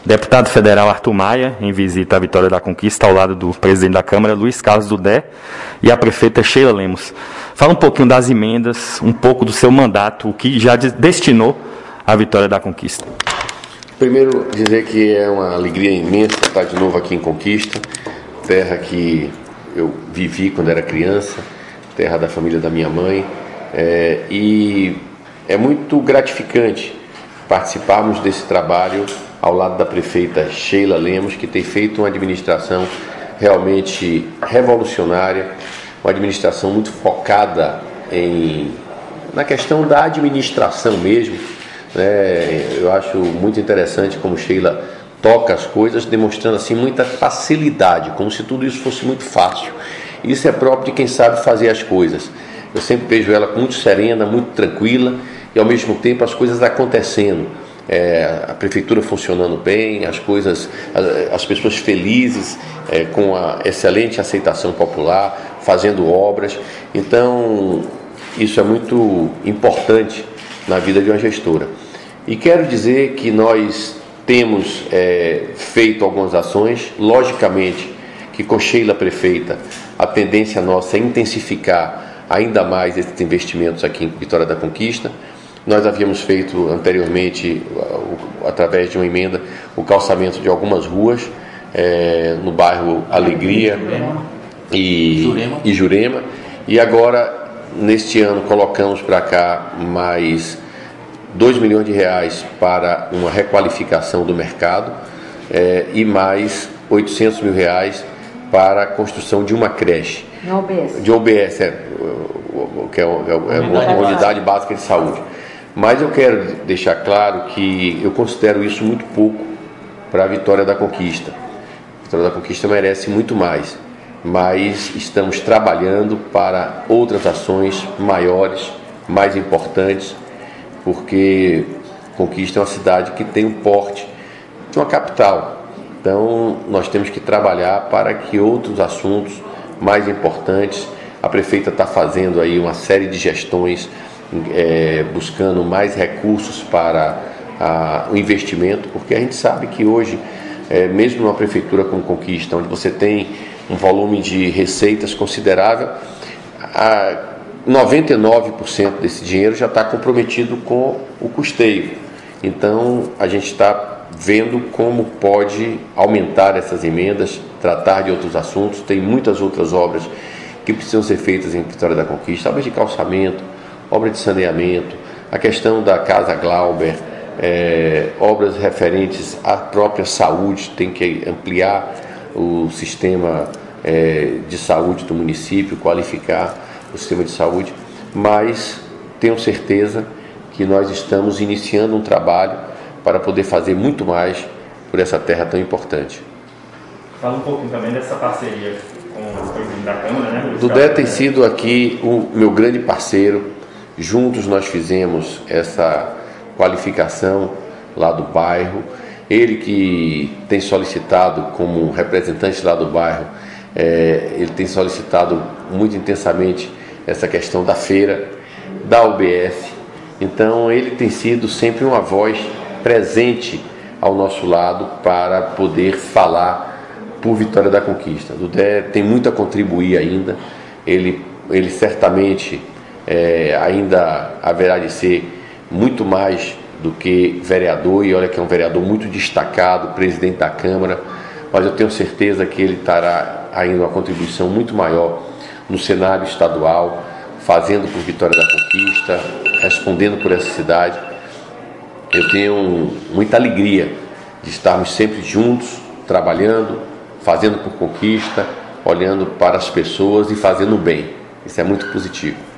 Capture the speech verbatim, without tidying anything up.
Deputado federal Arthur Maia, em visita à Vitória da Conquista, ao lado do presidente da Câmara, Luiz Carlos Dudé, e a prefeita Sheila Lemos. Fala um pouquinho das emendas, um pouco do seu mandato, o que já destinou à Vitória da Conquista. Primeiro, dizer que é uma alegria imensa estar de novo aqui em Conquista, terra que eu vivi quando era criança, terra da família da minha mãe, é, e é muito gratificante participarmos desse trabalho ao lado da prefeita Sheila Lemos, que tem feito uma administração realmente revolucionária, uma administração muito focada em, na questão da administração mesmo, né? Eu acho muito interessante como Sheila toca as coisas, demonstrando assim muita facilidade, como se tudo isso fosse muito fácil. Isso é próprio de quem sabe fazer as coisas. Eu sempre vejo ela muito serena, muito tranquila, e ao mesmo tempo as coisas acontecendo, é, a prefeitura funcionando bem, as coisas, as, as pessoas felizes, é, com a excelente aceitação popular, fazendo obras. Então isso é muito importante na vida de uma gestora. E quero dizer que nós temos é, feito algumas ações, logicamente que com Sheila prefeita a tendência nossa é intensificar ainda mais esses investimentos aqui em Vitória da Conquista. Nós havíamos feito anteriormente, através de uma emenda, o calçamento de algumas ruas, é, no bairro Alegria e Jurema. e Jurema. E agora, neste ano, colocamos para cá mais dois milhões de reais para uma requalificação do mercado, é, e mais oitocentos mil reais para a construção de uma creche. De O B S. De O B S, é, que é, é, é uma unidade básica de saúde. Mas eu quero deixar claro que eu considero isso muito pouco para a Vitória da Conquista. A Vitória da Conquista merece muito mais, mas estamos trabalhando para outras ações maiores, mais importantes, porque Conquista é uma cidade que tem um porte de uma capital. Então nós temos que trabalhar para que outros assuntos mais importantes, a prefeita está fazendo aí uma série de gestões, É, buscando mais recursos para a, o investimento, porque a gente sabe que hoje, é, mesmo numa prefeitura como Conquista, onde você tem um volume de receitas considerável, a noventa e nove por cento desse dinheiro já está comprometido com o custeio. Então a gente está vendo como pode aumentar essas emendas, tratar de outros assuntos. Tem muitas outras obras que precisam ser feitas em Vitória da Conquista, obras de calçamento, obra de saneamento, a questão da Casa Glauber, é, obras referentes à própria saúde, tem que ampliar o sistema é, de saúde do município, qualificar o sistema de saúde, mas tenho certeza que nós estamos iniciando um trabalho para poder fazer muito mais por essa terra tão importante. Fala um pouquinho também dessa parceria com o presidente da Câmara, né? Dudé tem sido aqui o meu grande parceiro. Juntos nós fizemos essa qualificação lá do bairro. Ele que tem solicitado, como representante lá do bairro, é, ele tem solicitado muito intensamente essa questão da feira, da U B S. Então ele tem sido sempre uma voz presente ao nosso lado para poder falar por Vitória da Conquista. Dudé tem muito a contribuir ainda. Ele, ele certamente... É, ainda haverá de ser muito mais do que vereador, e olha que é um vereador muito destacado, presidente da Câmara, mas eu tenho certeza que ele terá ainda uma contribuição muito maior no cenário estadual, fazendo por Vitória da Conquista, respondendo por essa cidade. Eu tenho muita alegria de estarmos sempre juntos, trabalhando, fazendo por Conquista, olhando para as pessoas e fazendo bem. Isso é muito positivo.